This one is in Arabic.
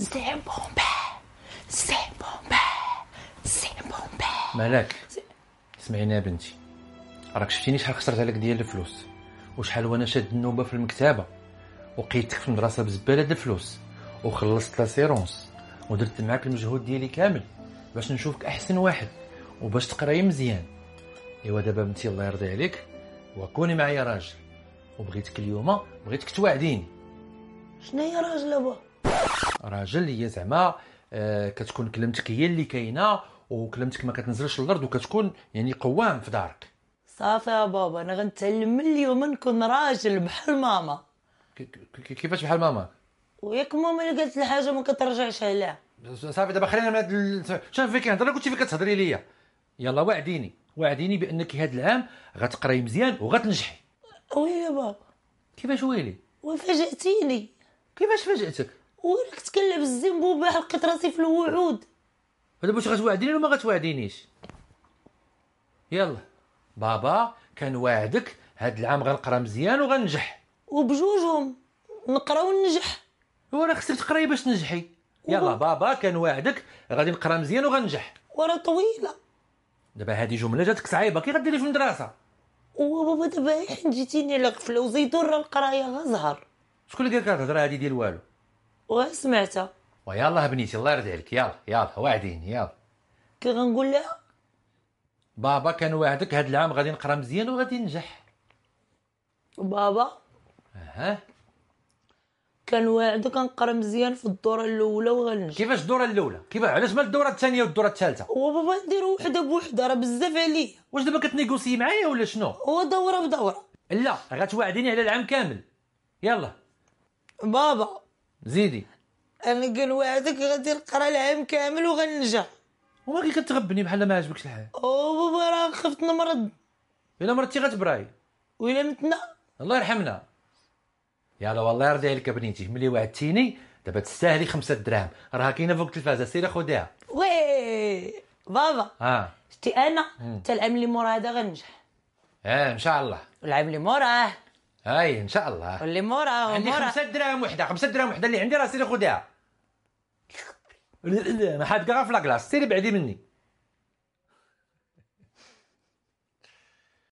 سي بومبا سي بومبا سي بومبا. مالك؟ اسمعيني يا بنتي، راك شفتيني شحال خسرت عليك ديال الفلوس، وشحال وانا شاد النوبه في المكتبه، وقيتك في المدرسه بزباله د الفلوس، وخلصت لاسيرونس، ودرت معاك المجهود ديالي كامل باش نشوفك احسن واحد وباش تقراي مزيان. ايوا دابا بنتي الله يرضي عليك وكوني معايا راجل، وبغيتك اليوم بغيتك توعديني. شنو هي راجل ابا؟ راجل هي زعما كتكون كلمتك هي اللي كاينه، وكلمتك ما كتنزلش للارض، وكتكون يعني قوام في دارك. صافي يا بابا، انا غنتعلم من اليوم نكون راجل بحال ماما. كيفاش بحال ماما؟ وياك ماما اللي قالت الحاجه ما كترجعش عليها. صافي دابا خلينا من هاد شوف فيك كنهضر، كنتي فيك كتهضري ليا. يلا وعديني بانك هاد العام غتقراي مزيان وغتنجحي. ويلي يا بابا. كيفاش ويلي؟ وفاجأتيني. كيفاش فاجأتك؟ وراك تكلم الزنبوبه لقيت راسي في الوعود. دابا واش غتوعديني ولا ما غتوعدينيش؟ يلا بابا كنواعدك هاد العام غنقرا مزيان وغننجح. وبجوجهم نقرا وننجح. وراه خصك تقراي باش تنجحي. يلا بابا كنواعدك غادي نقرا مزيان وغننجح. ورا طويله. دابا هادي جمله جاتك صعيبه، كي غديري في المدرسه؟ وبابا دابا حين جيتيني على غفله وزيدون راه القرايه غزهر. شكون اللي قالك الهضره هادي ديال والو؟ وسمعتها. ويلا بنيتي الله يرضي عليك، يلا وعديني يلا. كي غنقول لها بابا كنواعدك هاد العام غادي نقرا مزيان وغادي ننجح. بابا اها كنواعدك نقرا مزيان في الدوره الاولى وغننجح. كيفاش الدوره الاولى؟ علاش ما الدوره الثانيه والدوره الثالثه؟ وبابا نديرو وحده بوحده راه بزاف عليا. واش دابا كتنيغوسي معايا ولا شنو؟ هو دوره بدوره. لا غتوعديني على العام كامل. يلا بابا زيدي. انا كنواعدك غادي نقرا العام كامل وغننجح. وما كي كتغبني بحال ما عجبكش الحال؟ بابا راه خفت نمرض. الا مرضتي غتبراي. وإلا متنا الله يرحمنا. يلا والله يرضي عليك بنيتي، ملي وعدتيني دابا تستاهلي 5 دراهم، راها كاينه فوق التلفازه، سيري خديها. وي بابا شتي انا حتى العام اللي موراه هذا غننجح. ان شاء الله. العام اللي موراه هاي ان شاء الله. واللي موراه عندي 5 دراهم وحده، 5 دراهم وحده اللي عندي، راه سيري خديها. ما حد كاع في لاكلاص، سيري بعدي مني.